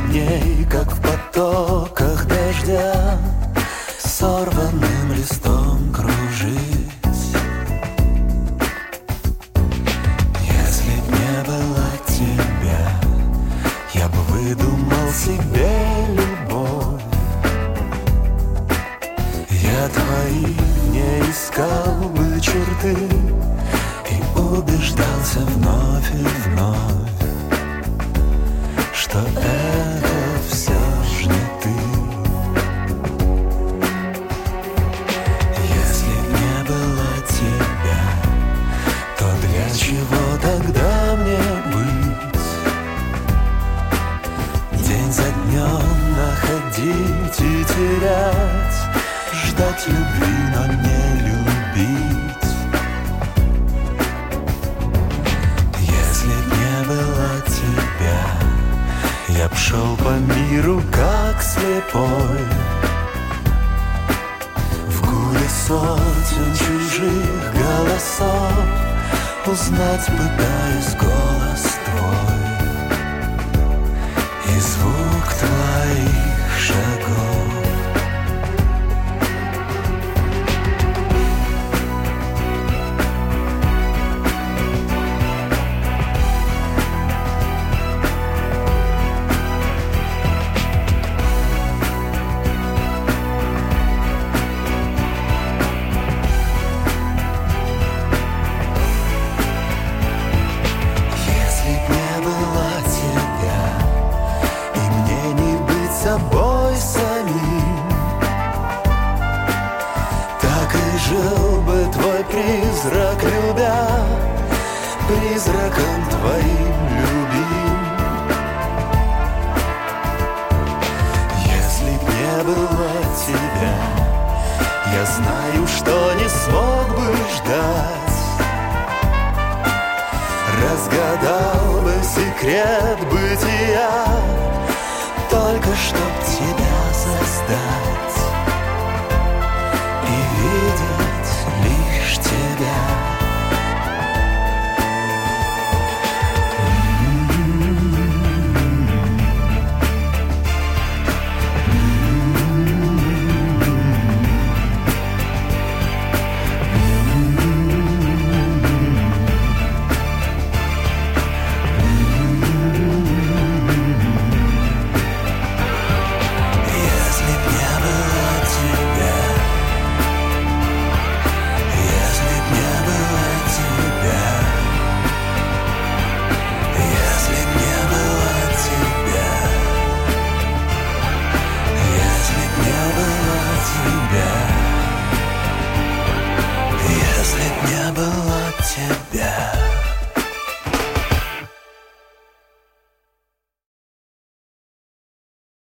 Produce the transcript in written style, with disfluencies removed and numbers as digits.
дней, как в потоках дождя, сорванным листом кружить. Если б не было тебя, я бы выдумал себе любовь. Я твои не искал бы черты и убеждался вновь и вновь, что это все ж не ты. Если б не было тебя, то для чего тогда мне быть? День за днем находить и терять, ждать любви, но не любить. Если б не было тебя, я б шел по миру как слепой, в гуле сотен чужих голосов узнать пытаюсь голос твой и звук твоих шагов. Собой самим, так и жил бы твой призрак, любя, призраком твоим любим. Если б не было тебя, я знаю, что не смог бы ждать, разгадал бы секрет бытия, только чтоб тебя создать.